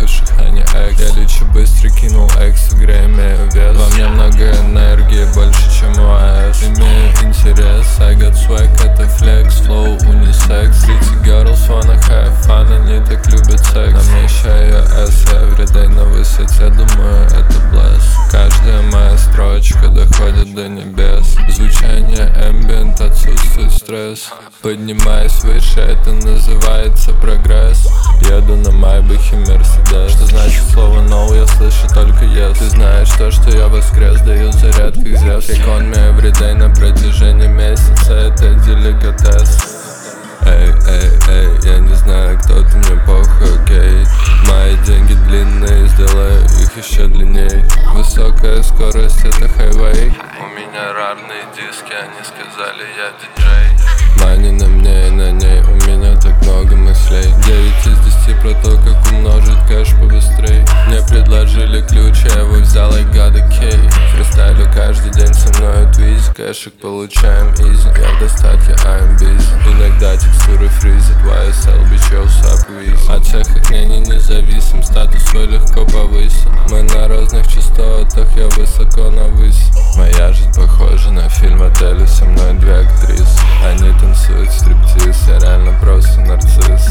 бывших, а не экс. Я лечу быстро, кинул экс, в игре имею вес. Во мне много энергии, больше чем у АЭС. Имею интерес, I got swag, это флекс, flow, унисекс. City girls wanna have fun, они так любят секс. На мне iOS, everyday на высоте, думаю, это bless. Каждая моя строчка доходит до небес. Звучание ambient, отсутствует стресс. Поднимаюсь выше, это называется прогресс. Еду на Майбахе Мерседес. Что значит слово no, я слышу только yes. Ты знаешь то, что я воскрес, даю заряд как Зевс. Take on me everyday на протяжении месяца, это деликатес. Эй, эй, эй, я не знаю, кто ты, мне похуй, окей. Мои деньги длинные, сделаю их еще длинней. Высокая скорость, это хайвей. У меня рарные диски, они сказали, я диджей. Мани на мне и на ней, у меня так много мыслей. 9 из 10 про то, как умножить кэш побыстрей. Мне предложили ключ, я его взял, I got a key. Фристайлю каждый день, со мной твиз. Кэшек получаем изи, я в достатке, I'm busy. Иногда текстуры фризит, YSL, bitch, yo, sup, easy. От всех их мнений независим, статус свой легко повысить. Мы на разных частотах, я высоко навысь. Моя жизнь похожа на фильм «Отель», со мной две актрисы. Они танцуют стриптиз, я реально просто нарцисс.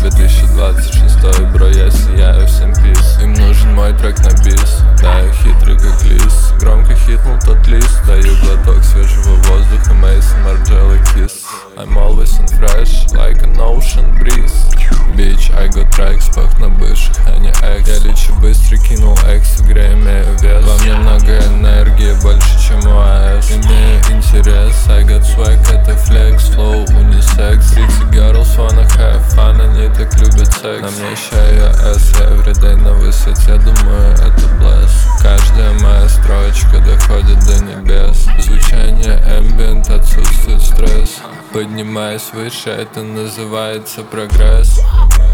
2026, бро, я сияю, всем пис. Им нужен мой трек на бис, да, я хитрый как лис. Громко хитнул тот лист, даю глоток свежего воздуха, Мейсон, Марджелла, Kiss. I'm always in fresh, like an ocean breeze. Bitch, I got tracks, пах на бывших, а не экс. Я лечу быстро, кинул экс, в игре имею вес. Во мне много энергии, больше чем у АЭС. Имею интерес, I got swag, это флекс, flow, унисекс. City girls wanna have fun, они так любят секс. На мне iOS, everyday на высоте, думаю, это bless. Каждая моя строчка доходит до небес. Звучание ambient, отсутствует стресс. Поднимаюсь выше, это называется прогресс.